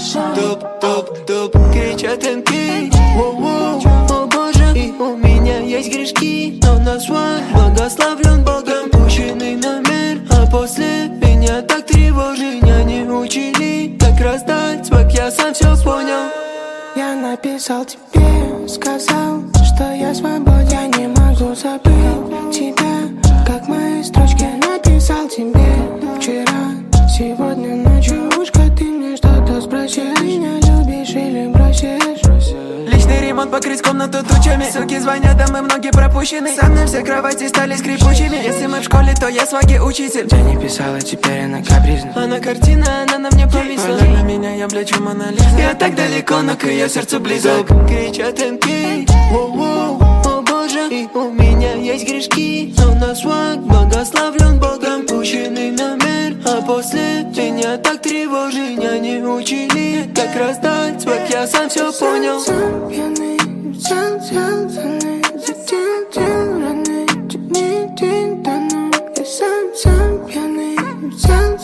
Топ, кричат МК. Воу-воу, о боже, и у меня есть грешки, но на свой благословлен Богом пущенный номер. А после меня так тревожит, меня не учили, как раздать свак, я сам все понял. Я написал тебе, сказал, что я свободен. Я не могу забыть тебя, как мои строчки написал тебе вчера. Сегодня ночью ушко ты мне что-то спросишь. Меня любишь или бросишь? Личный ремонт, покрыть комнату тучами. Суки звонят, а мы многие пропущены. Со мной все кровати стали скрипучими. Если мы в школе, то я сваги учитель. Я не писала, теперь она капризна. Она картина, она на мне повисла. На меня я блячу Мона Лиза. Я так далеко, но к ее сердцу близок. Кричат МК. Воу-воу, о боже, и у меня есть грешки, но на свой благословлен Богом пущенный номер. А после меня так тревожит, меня не учили, как раздать свак, я сам все понял. Сам пьяный, взял задел раны, чуть не день тону. Я сам пьяный, взял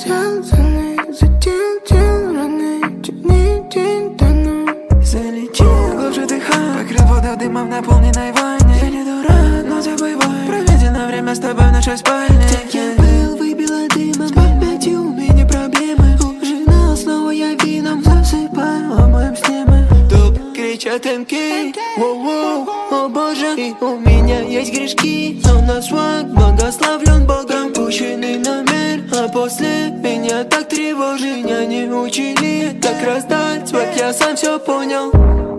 задел раны, чуть не день тону. Залетел, глубже дыхаю, покрыл воду дымом в наполненной ванне. Я не дурак, но забывай проведено время с тобой в нашей спальне. Я был, выбила дымом, опять и у меня проблемы. Ужинал, снова я вином засыпаю, а моим сне мы. Топ, кричат МК. Воу-воу, о боже, и у меня есть грешки, но на свой благословлен Богом пущенный номер. А после меня так тревожит, меня не учили, как раздать свак, я сам все понял.